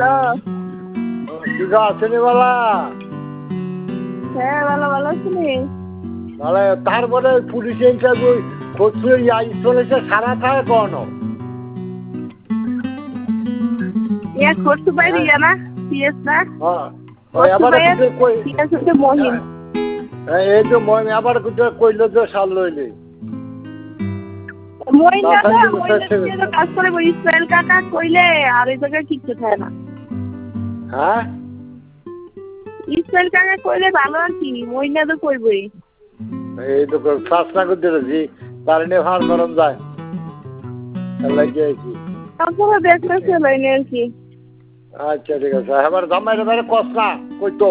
Hello. ঠিক আছে রে বালা। হ্যাঁ ভালো ভালো আছিনি? তাহলে তারপরে পুলিশে ইন্টারভিউ করছে চলেছে সারা থাকে কোনো করতে পারি না পিএস না ওই আবার কই পিএস হচ্ছে মহিন। এই যে মহিন আবার কইলো যে সাল লইলে মহিন না কাজ করে ইসরায়েল কাকা কইলে আর এই জায়গায় কিচ্ছু থাকে না। হ্যাঁ ইসরায়েল কাকা কইলে ভালো আর কি মহিনা তো কইবই। এই তো শাসনা করতে দিয়েছি তার নিয়ে ভার গরম যায় লাগিয়েছি তারপরে দেখলে চলে আর কি। আচ্ছা ঠিক আছে এবার জামাই রে কস না কই তো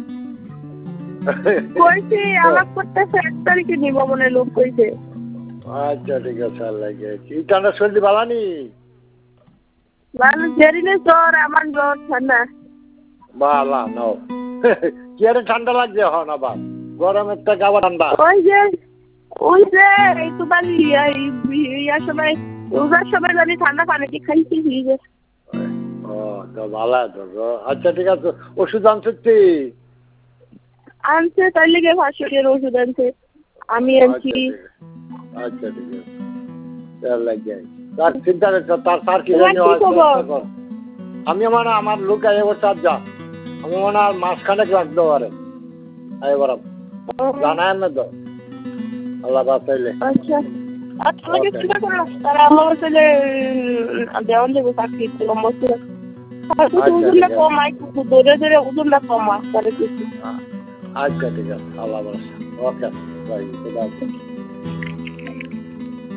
কইছি আলাপ করতেছে 1 তারিখে নিব মনে লোক কইছে। আচ্ছা ঠিক আছে লাগিয়েছি ইটানা শরীর বালানি ভালো জেরিনে জ্বর আমার জ্বর ঠান্ডা বালা নাও কি আরে ঠান্ডা লাগছে এখন আবার গরমের থেকে আবার ঠান্ডা ওই যে এই তো বালি ইয়ার সময় রোজার সময় জানি ঠান্ডা পানি কি খাইছি ফ্রিজে। ও তো ভালো তো আচ্ছা ঠিক আছে ওষুধ আনছি আনছে তার লিগে ভাষণের ওষুধ আনছে আমি আনছি। আচ্ছা ঠিক আছে তার লাগিয়ে তার চিন্তা করছো তার কি জানি আমি মানে আমার লোক এবার চার যা আমি মনে আর মাসখানেক রাখতে পারে এবার জানায় না তো আল্লাহ বাঁচাইলে। আচ্ছা আচ্ছা লাগে চিন্তা করো তারা আমার ছেলে দেওয়ান দেবো চাকরি লম্বা ওজনটা কমাই ধরে ধরে ওজনটা কমা তাহলে কিছু। আচ্ছা ঠিক আছে আল্লাহ বাঁচা ওকে বাই।